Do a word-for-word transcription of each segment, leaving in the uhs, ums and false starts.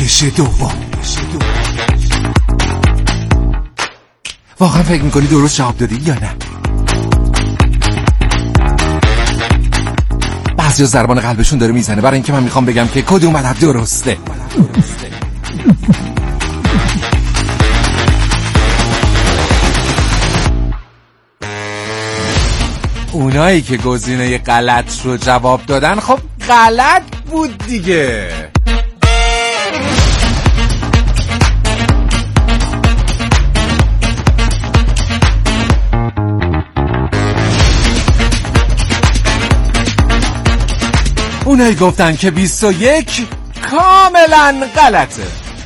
بخش دوم. واقعا فکر میکنی درست جواب دادی یا نه؟ بعضی از ضربان قلبشون داره میزنه برای اینکه من میخوام بگم که کدوم مطلب درسته. اونایی که گزینه غلط رو جواب دادن خب غلط بود دیگه. اونایی گفتن که بیست و یک کاملا غلطه.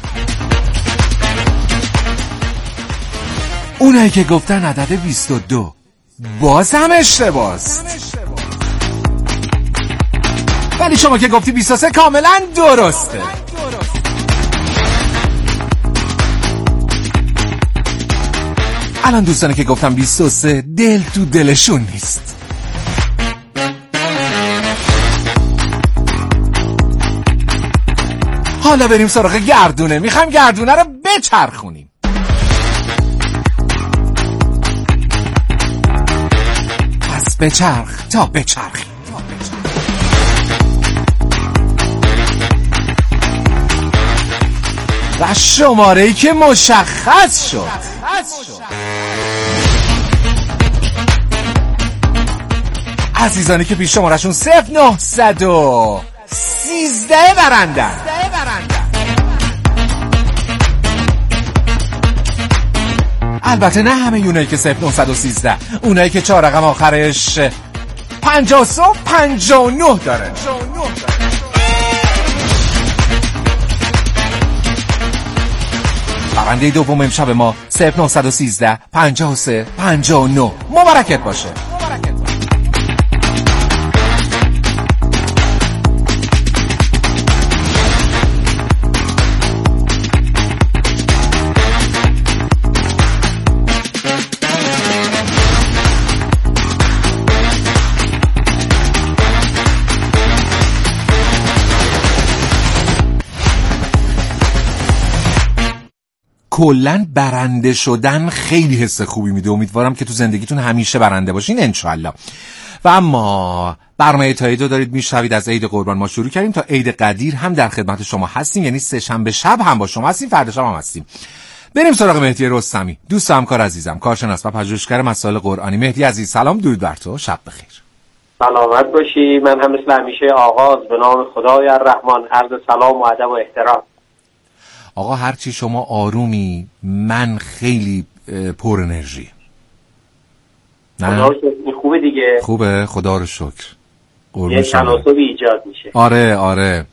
اونایی که گفتن عدد بیست و دو باز هم اشتباست. ولی شما که گفتی بیست و سه کاملا درسته. الان دوستانی که گفتم بیست و سه دل تو دلشون نیست. حالا بریم سراغ گردونه. میخوایم گردونه رو بچرخونیم. پس بچرخ تا بچرخی. و شماره‌ای که مشخص شد عزیزانی که پیش شماره‌شون صفر نهصد و سیزده برندن. البته نه همه اونایی که صفر نهصد و سیزده، اونایی که چهار رقم آخرش پنجاه و سه و پنجاه و نه داره. برنده دوم امشب ما صفر نهصد و سیزده پنجاه و سه پنجاه و نه. مبارکت باشه. کلن برنده شدن خیلی حس خوبی میده. امیدوارم که تو زندگیتون همیشه برنده باشین انشالله. و اما برنامه تا عید رو دارید میشنوید. از عید قربان ما شروع کردیم تا عید قدیر هم در خدمت شما هستیم، یعنی سه شنبه شب هم با شما هستیم، فردا شب هم هستیم. بریم سراغ مهدی رستمی، دوست همکار عزیزم، کارشناس و پژوهشگر مسائل قرآنی. مهدی عزیز سلام، درود بر تو، شب بخیر. سلامت باشی. من هم مثل همیشه آغاز به نام خدای الرحمن عرض سلام و ادب و احترام. آقا هرچی شما آرومی من خیلی پر انرژی. خدا رو شکر. خوبه دیگه. خوبه خدا رو شکر. یه تناسبی ایجاد میشه. آره آره.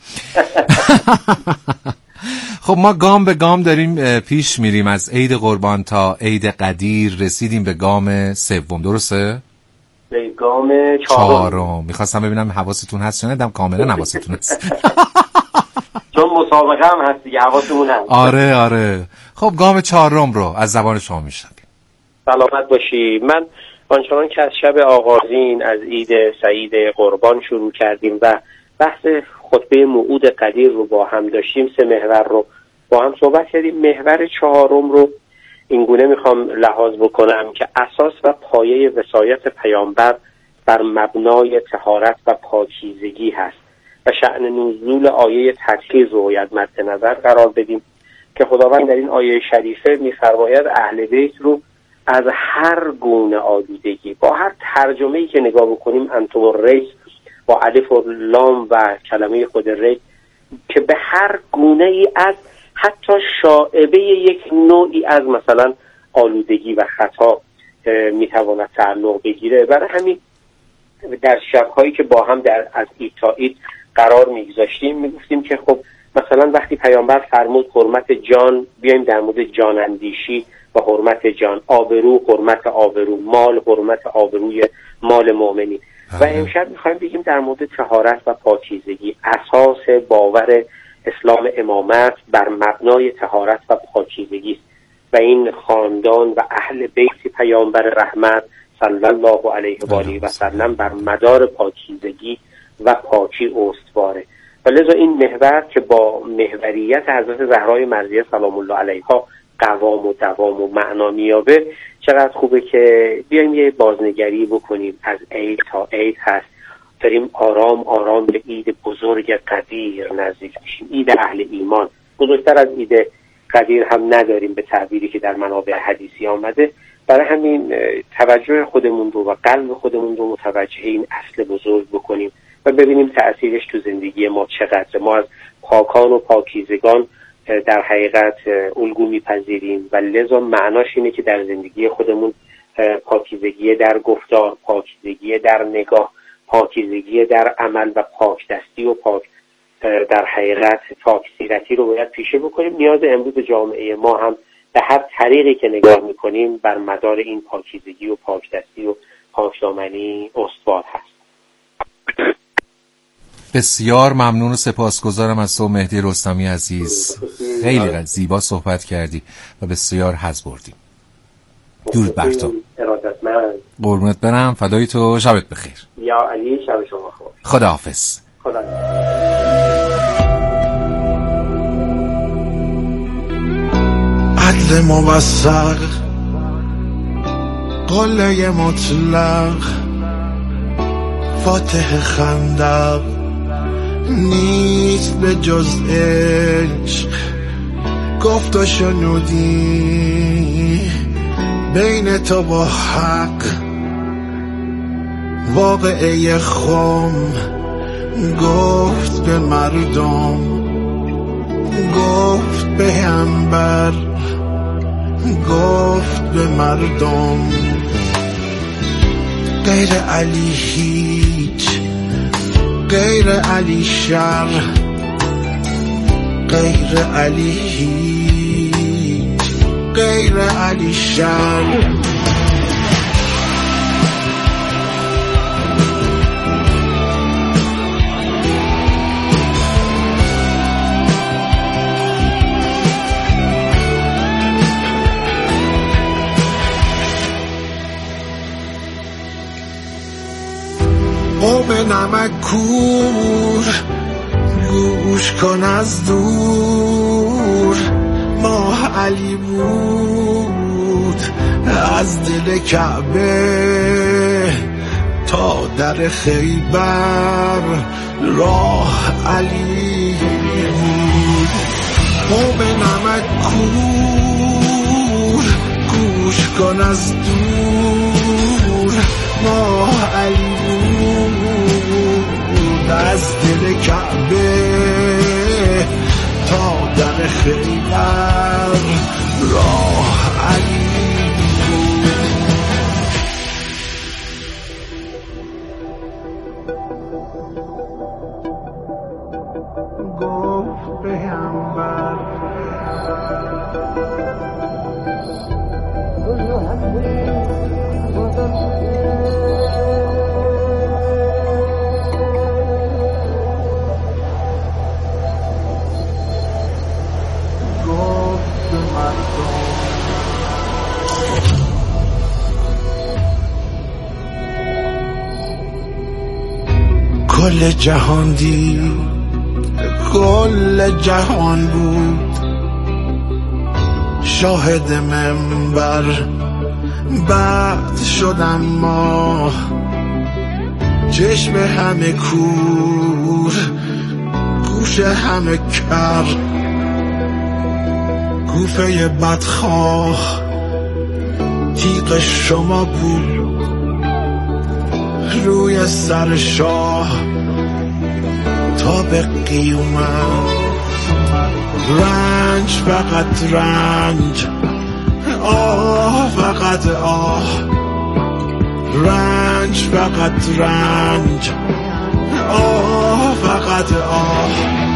خب ما گام به گام داریم پیش میریم از عید قربان تا عید قدیر، رسیدیم به گام سوم، درسته؟ به گام چهارم. میخواستم ببینم حواستون هست یا نه. دم کاملا حواستون هست. چون مسابقه هم هست دیگه، حواسمون هست. آره آره. خب گام چهارم رو از زبان شما میشنویم. سلامت باشی. من آنچنان که از شب آغازین از عید سعید قربان شروع کردیم و بحث خطبه موعود قدیر رو با هم داشتیم، سه محور رو با هم صحبت کردیم. محور چهارم رو اینگونه میخوام لحاظ بکنم که اساس و پایه وصایت پیامبر بر مبنای طهارت و پاکیزگی هست و شأن نزول آیه ترکیز رو باید مد نظر قرار بدیم که خداوند در این آیه شریفه می‌فرماید اهل بیت رو از هر گونه آلودگی، با هر ترجمه‌ای که نگاه بکنیم، انتم الریس با الف و لام و کلمه خود ریس، که به هر گونه ای از حتی شائبه یک نوعی از مثلا آلودگی و خطا میتواند تعلق بگیره. برای همین در شب‌هایی که با هم در از عید تا عید قرار میگذاشتیم میگفتیم که خب مثلا وقتی پیامبر فرمود حرمت جان، بیایم در مورد جان اندیشی و حرمت جان، آبرو حرمت آبرو، مال حرمت آبروی مال مؤمنین. و امشب میخوایم بگیم در مورد طهارت و پاکیزگی. اساس باور اسلام امامت بر مبنای طهارت و پاکیزگی است و این خاندان و اهل بیت پیامبر رحمت صلی الله علیه و آله و سلم بر مدار پاکیزگی و پاکی استواره. و لذا این محور که با محوریت حضرت زهرای مرضیه سلام الله علیها قوام و دوام و معنا میابه، چقدر خوبه که بیایم یه بازنگری بکنیم از عید تا عید هست، داریم آرام آرام به عید بزرگ قدیر نزدیک میشیم. عید اهل ایمان، بزرگتر از عید قدیر هم نداریم به تعبیری که در منابع حدیثی آمده. برای همین توجه خودمون رو و قلب خودمون رو متوجه این اصل بزرگ بکنیم و ببینیم تأثیرش تو زندگی ما چقدر. ما از پاکان و پاکیزگان در حقیقت الگو میپذیریم و لذا معناش اینه که در زندگی خودمون پاکیزگی در گفتار، پاکیزگی در نگاه، پاکیزگی در عمل و پاک دستی و پاک در حقیقت پاک سیرتی رو باید پیشه بکنیم. نیاز امروز جامعه ما هم به هر طریقی که نگاه میکنیم بر مدار این پاکیزگی و پاک دستی و پاکدامنی استوار هست. بسیار ممنون و سپاسگزارم از تو مهدی رستمی عزیز، خیلی زیبا صحبت کردی و بسیار حظ بردیم. درود بر تو. ارادتمند. قربونت برم، فدای تو، شبت بخیر. یا علی، شب شما خوش. خداحافظ. خدا. عدل موثق، قله مطلق، فاتح خندق، نیست به جز عشق گفت و شنودی بین تو با حق. واقعه خم گفت به مردم، گفت به انبر، گفت به مردم. غیر علی هیچ، غیر علی شر، غیر علی هیچ، غیر علی شر. قوم نمک کور گوش کن از دور، ماه علی بود از دل کعبه تا در خیبر، راه علی بود. قوم نمک کور گوش کن از دور، ماه علی بود از دل کعبه تا در خیبر، راه علی بود. گفت پیامبر کل جهان دید، کل جهان بود شاهد منبر. بعد شدم ما چشم همه کور، گوش همه کر، کوفه بدخواه تیغ شما بود روی سر شاه تا به قیامت. رنج فقط رنج، آه فقط آه، رنج فقط رنج، آه فقط آه.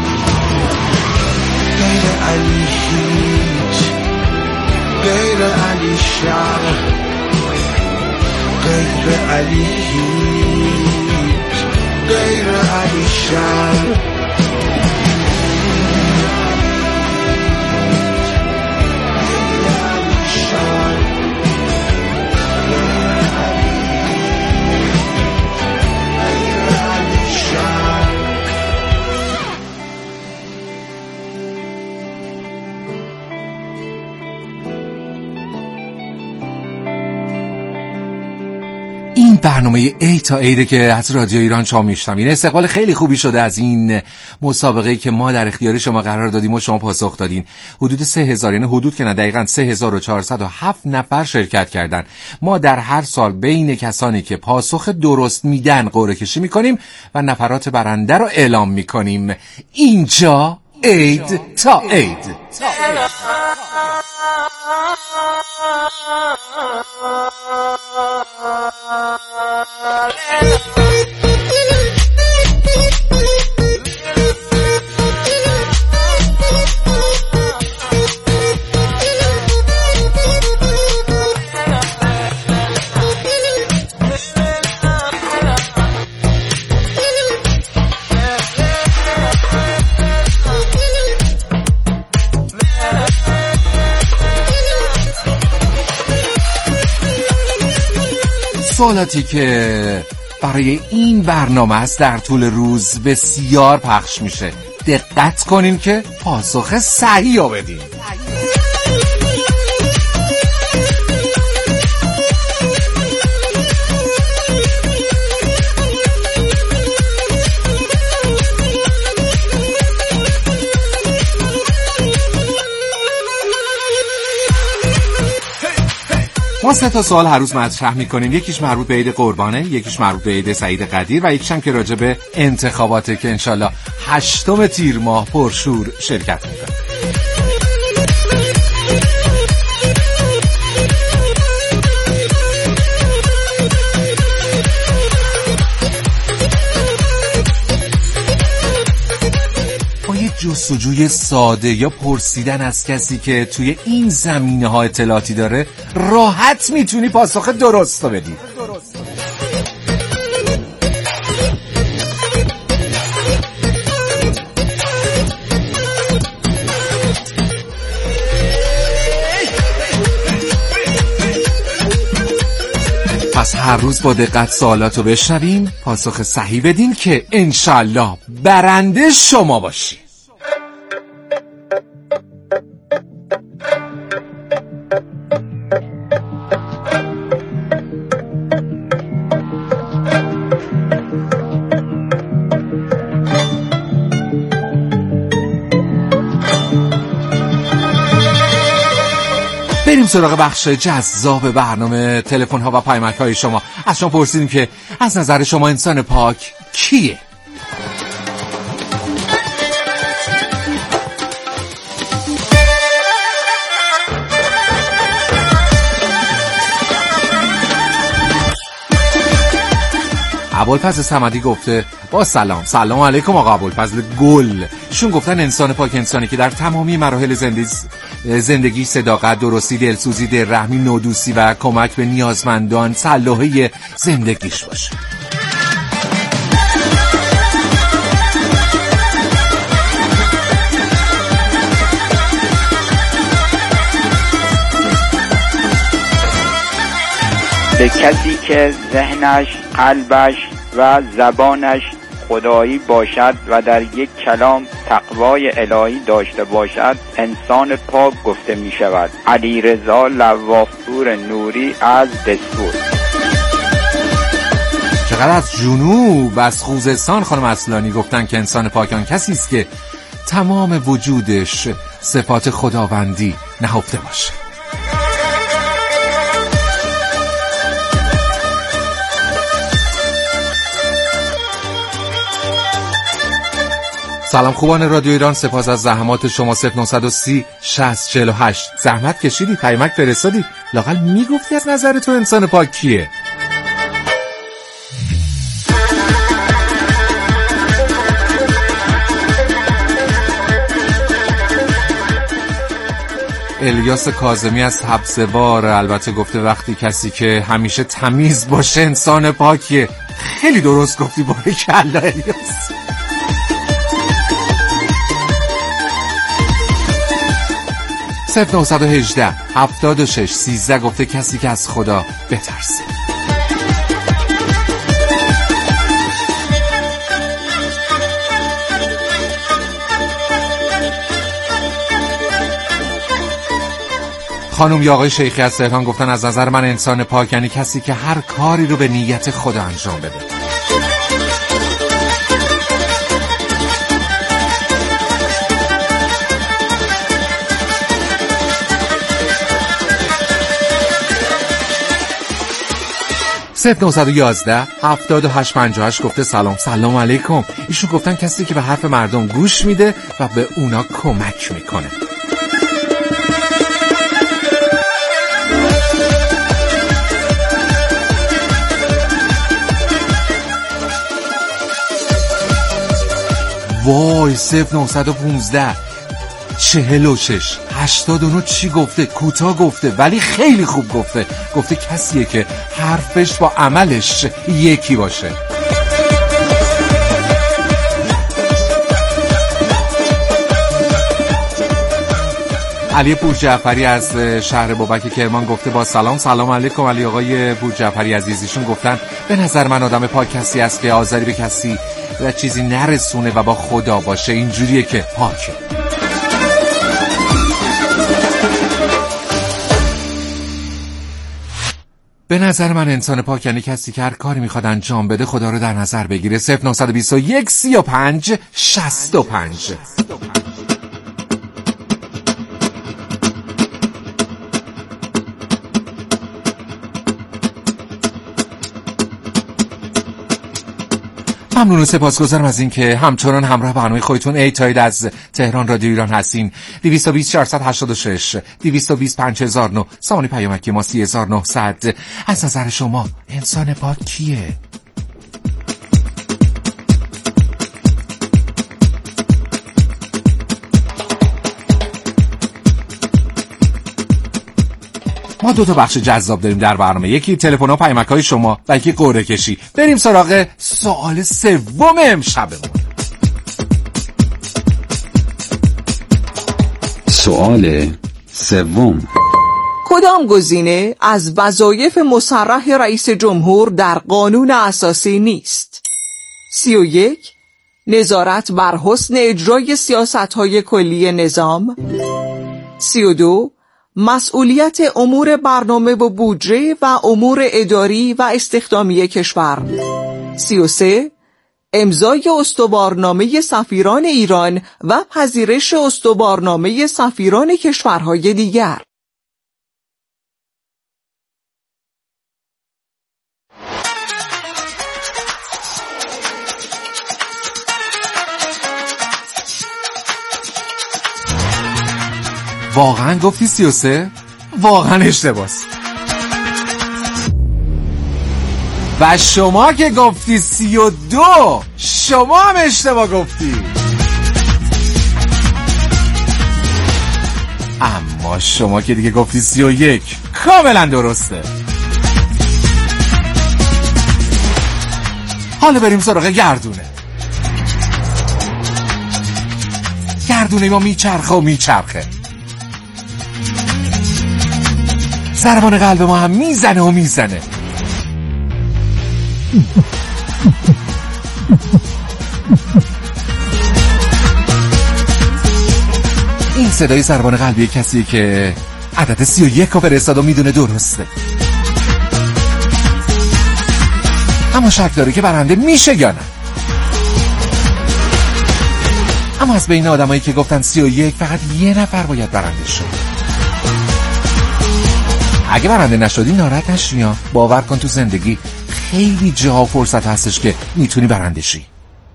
غیر علی هیچ، غیر علی شر، غیر علی هیچ، غیر علی شر. این برنامه ای تا ایده که از رادیو ایران شما میشنوین. استقبال خیلی خوبی شده از این مسابقه که ما در اختیار شما قرار دادیم و شما پاسخ دادین. حدود سه هزار، یعنی حدود که نه دقیقاً سه هزار و چهارصد و هفت نفر شرکت کردن. ما در هر سال بین کسانی که پاسخ درست میدن قرعه کشی میکنیم و نفرات برنده رو اعلام میکنیم. اینجا عید تا عید. سوالاتی که برای این برنامه است در طول روز بسیار پخش میشه. دقت کنین که پاسخ صحیح رو بدین. ما سه تا سوال هر روز مطرح میکنیم. یکیش مربوط به عید قربانه، یکیش مربوط به عید سعید قدیر و یکیش هم که راجع به انتخاباته که انشالله هشتم تیر ماه پرشور شرکت میکنه. جستجوی ساده یا پرسیدن از کسی که توی این زمینه ها اطلاعاتی داره راحت میتونی پاسخ درست رو بدی. پس هر روز با دقت سوالاتو بشنویم، پاسخ صحیح بدین که انشالله برنده شما باشی. بریم سراغ بخش جذاب برنامه. تلفن ها و پیامک های شما. از شما پرسیدیم که از نظر شما انسان پاک کیه؟ ابوالفضل صمدی گفته با سلام. سلام علیکم آقا ابوالفضل گل. شون گفتن انسان پاک انسانی که در تمامی مراحل زندگی زندگی صداقت، درستی، دلسوزی، دلرحمی، نودوستی و کمک به نیازمندان صلاحی زندگیش باشه. به کسی که ذهنش، قلبش و زبانش خدایی باشد و در یک کلام تقوای الهی داشته باشد انسان پاک گفته می شود. علیرضا لوافپور نوری از دسپور. چقدر از جنوب از خوزستان خانم اصلانی گفتن که انسان پاکان کسی است که تمام وجودش صفات خداوندی نهفته باشه. سلام خوبان رادیو ایران، سپاس از زحمات شما. صفر نه سه صفر شصت چهل و هشت زحمت کشیدی، پیامک فرستادی، لااقل میگفتی از نظر تو انسان پاک کیه؟ الیاس کاظمی از حبسبار البته گفته وقتی کسی که همیشه تمیز باشه انسان پاکیه. خیلی درست گفتی، باریکلا الیاس. صفر نه یک هشت هفتاد و شش سیزده گفته کسی که از خدا بترسه. خانم یا آقای شیخی از تهران گفتن از نظر من انسان پاک یعنی کسی که هر کاری رو به نیت خدا انجام بده. صفر نهصد و یازده هفتاد و هشت پنجاه و هشت گفته سلام. سلام علیکم. ایشون گفتن کسی که به حرف مردم گوش میده و به اونا کمک میکنه. وای صفر نهصد و پونزده چهل و شش هشتاد و نه چی گفته؟ کوتاه گفته ولی خیلی خوب گفته. گفته کسیه که حرفش با عملش یکی باشه. علی پور جعفری از شهر بابک کرمان گفته با سلام. سلام علیکم. علی آقای پور جعفری عزیزیشون گفتن به نظر من آدم پاک کسی است که آزاری به کسی و چیزی نرسونه و با خدا باشه. اینجوریه که پاکه. به نظر من انسان پاک یعنی کسی که هر کاری میخواد انجام بده خدا رو در نظر بگیره. صفر نهصد و بیست و یک سی و پنج شصت و پنج. ممنون و سپاسگزارم از این که همچنان همراه برنامه خودتون ای تاید از تهران رادیو ایران هستین. دویست و بیست چهارصد و هشتاد و شش دویست و بیست پنج هزار و نه سامانی پیامکی ما سی هزار و نهصد. از نظر شما انسان پاک کیه؟ ما دو تا بخش جذاب داریم در برنامه، یکی تلفن و پیامک‌های شما و یکی قرعه کشی. بریم سراغ سوال سوم امشبمون. سوال سوم: کدام گزینه از وظایف مصرح رئیس جمهور در قانون اساسی نیست؟ سی و یک نظارت بر حسن اجرای سیاست‌های کلی نظام. سی و دو مسئولیت امور برنامه و بودجه و امور اداری و استخدامی کشور. سی و سه امضای استوارنامه سفیران ایران و پذیرش استوارنامه سفیران کشورهای دیگر. واقعا گفتی سی و سه؟ واقعا اشتباس. و شما که گفتی سی و دو، شما هم اشتباه گفتی. اما شما که دیگه گفتی سی و یک، کاملا درسته. حالا بریم سراغ گردونه. گردونه ما میچرخه و میچرخه، ضربان قلب ما هم میزنه و میزنه. این صدای ضربان قلبی کسی که عدد سی و یک رو فرستاد و میدونه درسته، اما شک داره که برنده میشه یا نه. اما از بین آدمایی که گفتن سی و یک فقط یه نفر باید برنده شد. اگه برنده نشدی ناراحت نشی، باور کن تو زندگی خیلی جاها فرصت هستش که میتونی برنده شی.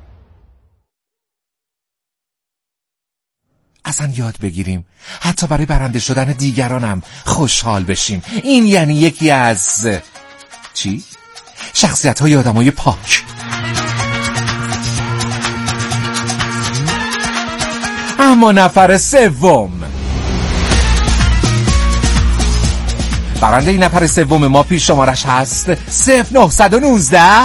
اصلا یاد بگیریم حتی برای برنده شدن دیگرانم خوشحال بشیم. این یعنی یکی از چی؟ شخصیت های آدم های پاک. اما نفر سوم، برنده این نفر سوم ما پیش شمارش هست صفر نهصد و نوزده.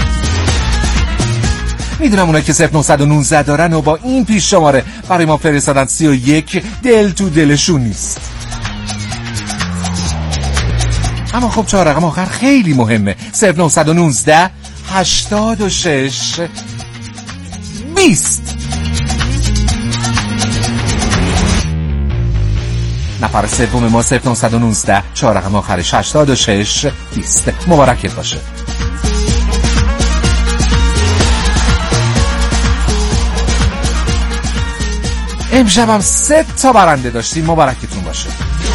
میدونم اونایی که صفر نهصد و نوزده دارن و با این پیش شماره برای ما فرستادن سی و یک، دل تو دلشون نیست. اما خب چهار رقم آخر خیلی مهمه. صفر نهصد و نوزده هشتاد و شش بیست. نفر سوم ما صفر نه یک نه چهار رقم آخرش هشتاد و شش بیست. مبارکت باشه. امشب هم سه تا برنده داشتیم. مبارکتون باشه.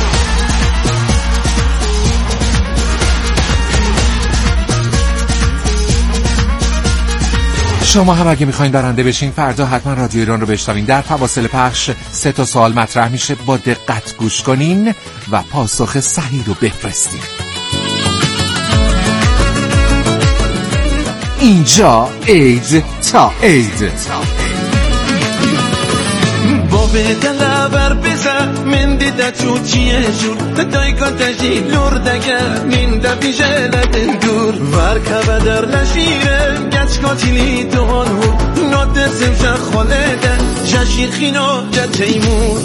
شما هم اگه میخواین برنده بشین فردا حتما رادیو ایران رو بشنوین. در فواصل پخش سه تا سوال مطرح میشه، با دقت گوش کنین و پاسخ صحیح رو بفرستین. اینجا عید تا عید. Bove dalla barbesa mendi da ciucie jur dai contaji lur daga ninda bijela dendur varka badar lashire gach kotili donur noder zemja kholeda jashir khino jataymun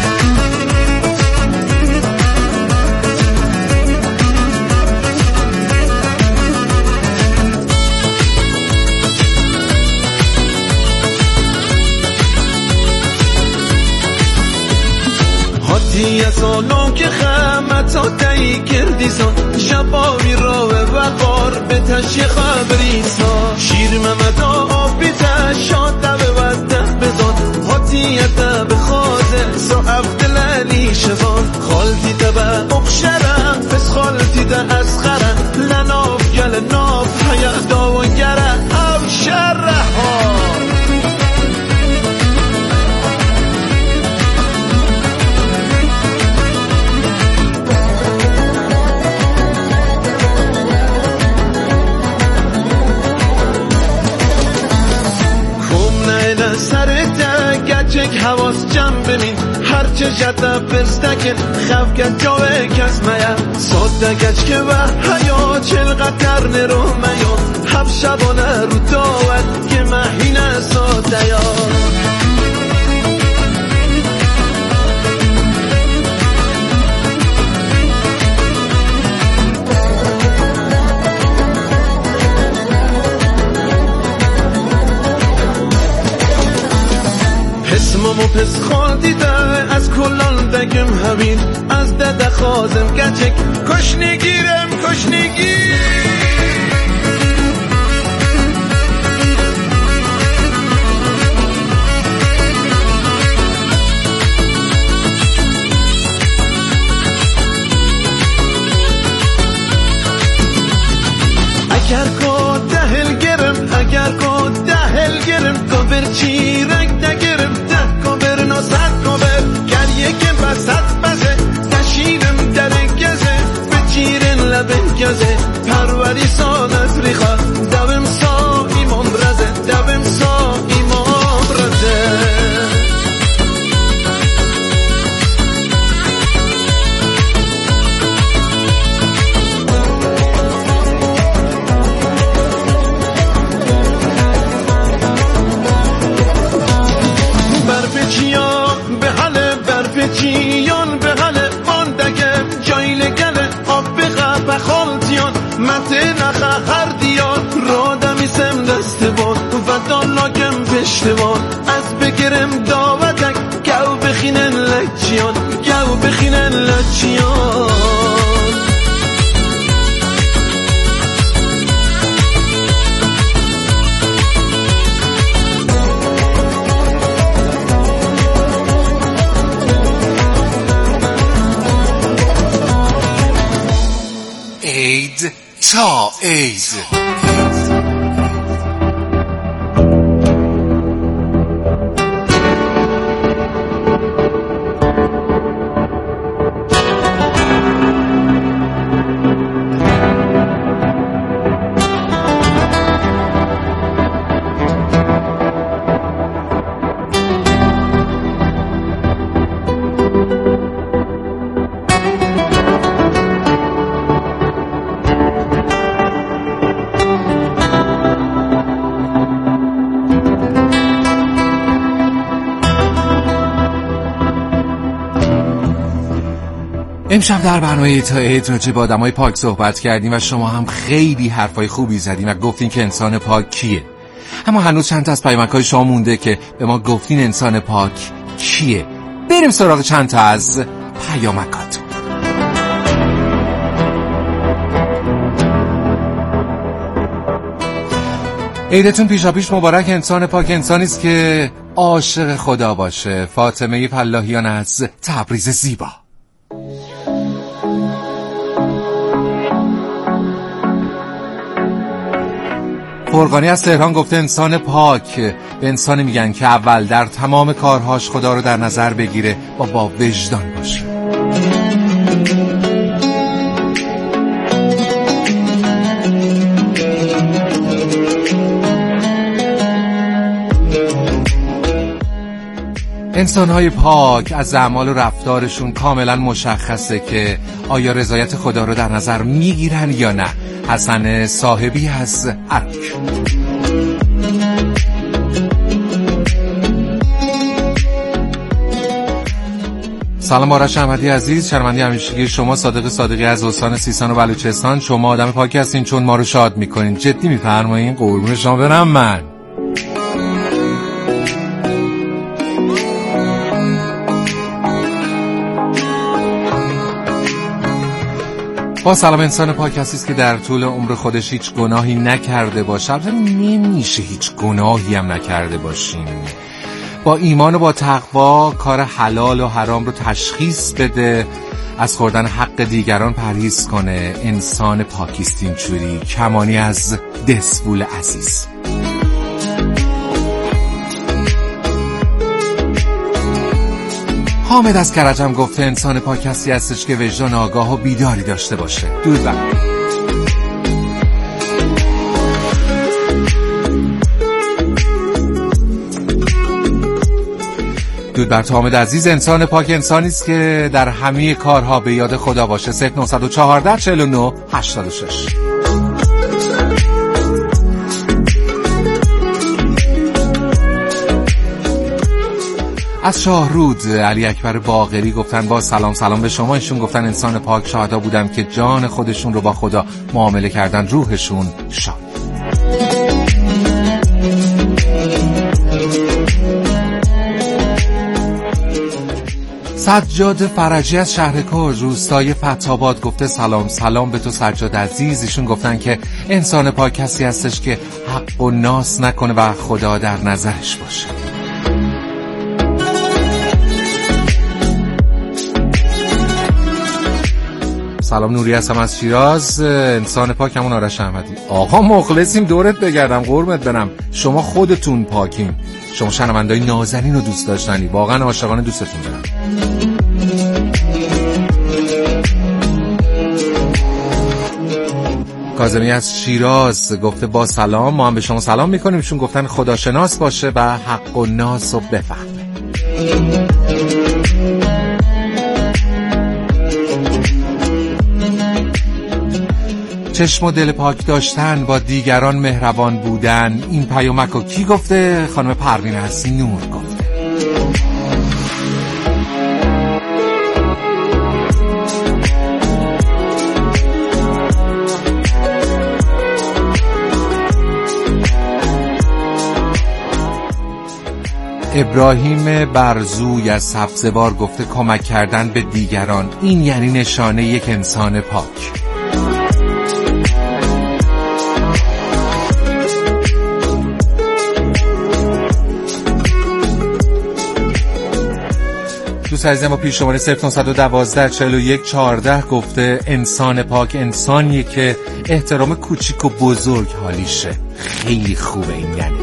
یا سالون که خمتا تایی کردی سان شباوی رو و بار به تشی خبری سان شیر ممتا آبی تشاد دو وزده بزان حتیتا به خوازه سا عبدالعلی شفان خالتی تبا اقشرم پس خالتی تا اسخرم لناف گل ناف حیا داونگره او شره ها چک حواس جمع بمین هرچه جده بستکن خفگت جاوه کس میم ساده گچ که و حیا چلقدر نرو میان هف شبانه رو داود که مهینه ساده یا اسممو پس خالدیده از کلان دگم همین از دده خوازم گچک کش نگیرم کش نگیر اگر کو دهل گرم اگر کو دهل گرم کبر چی رنگ نگرم ده کبر ناسد کبر گریه که بسد بزه تشیرم در گزه بچیرن لبن گزه پروری سانت ریخا دوم سا ایمان برزه دوم سا ایمان برزه چیان به حله باندگم جایل گله آب بغه بخالتیان مته نخه هر دیان را دمیسم دست باد و دالاگم پشتوان از بگرم داوتک گو بخینن لچیان گو بخینن لچیان عید تا عید. امشب در برنامه تا عید راجع به آدمای پاک صحبت کردیم و شما هم خیلی حرفای خوبی زدین و گفتین که انسان پاک کیه. اما هنوز چند تا از پیامک‌های شما مونده که به ما گفتین انسان پاک کیه. بریم سراغ چند تا از پیامکاتون. عیدتون پیشا پیش مبارک. انسان پاک انسانی است که عاشق خدا باشه. فاطمه فلاحیان از تبریز زیبا. فرقانی از تهران گفته انسان پاک به انسانی میگن که اول در تمام کارهاش خدا رو در نظر بگیره و با وجدان باشه. انسان‌های پاک از اعمال و رفتارشون کاملا مشخصه که آیا رضایت خدا رو در نظر میگیرن یا نه. حسن صاحبی از عراق. سلام آرش احمدی عزیز، شرمنده همیشگی شما. صادق صادقی از استان سیستان و بلوچستان. شما آدم پاکی هستین چون ما رو شاد میکنین. جدی میفرمایین؟ قربون شما برم. من با سلام. انسان پاک کسی است که در طول عمر خودش هیچ گناهی نکرده باشه. البته نمیشه هیچ گناهی هم نکرده باشیم. با ایمان و با تقوا کار حلال و حرام رو تشخیص بده، از خوردن حق دیگران پرهیز کنه. انسان پاکیست اینجوری. کمانی از دسفول عزیز. حامد از کرجم گفته انسان پاک کسی هستش که وجدان آگاه و بیداری داشته باشه. دور بر دود بر تو حامد عزیز. انسان پاک انسانی است که در همه کارها به یاد خدا باشه. صفر نه یک چهار چهار نه هشتاد و شش. از شاهرود علی اکبر باقری گفتن با سلام سلام به شما. ایشون گفتن انسان پاک شهدا بودم که جان خودشون رو با خدا معامله کردن، روحشون شاد. سجاد فرجی از شهر کرج روستای فتح‌آباد گفته سلام سلام به تو سجاد عزیز. ایشون گفتن که انسان پاک کسی هستش که حق و ناس نکنه و خدا در نظرش باشه. سلام نوری هستم از شیراز. انسان پاک همون آرش احمدی. آقا مخلصیم، دورت بگردم، قربونت برم. شما خودتون پاکین. شما شنونده‌های نازنین و دوست داشتنی. واقعا عاشقانه دوستتون دارم. کاظمی از شیراز گفته با سلام، ما هم به شما سلام میکنیم. چون گفتن خداشناس باشه و حق و ناس رو بفهمه. چشم و دل پاک داشتن، با دیگران مهربان بودن. این پیامک رو کی گفته؟ خانم پروین از نور گفته. ابراهیم برزوی از سبزوار گفته کمک کردن به دیگران، این یعنی نشانه یک انسان پاک. دوست عزیزم با پیش شماره صفر نه یک دو چهار یک چهارده گفته انسان پاک انسانیه که احترام کوچیک و بزرگ حالیشه. خیلی خوبه این یعنی.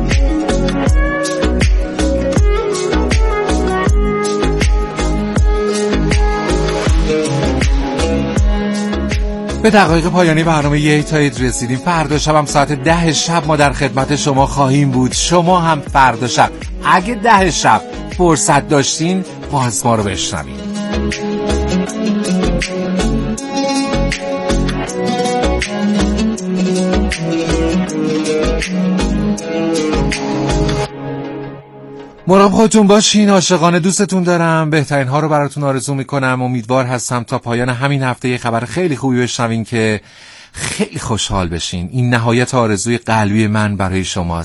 به دقایق پایانی برنامه یه تا اید رسیدیم. فردا شب هم ساعت ده شب ما در خدمت شما خواهیم بود. شما هم فردا شب اگه ده شب فرصت داشتین باز ما رو بشنوین. مراقب خودتون باشین. عاشقانه دوستتون دارم. بهترین ها رو براتون آرزو میکنم. امیدوار هستم تا پایان همین هفته یه خبر خیلی خوبی بشنوین که خیلی خوشحال بشین. این نهایت آرزوی قلبی من برای شماست.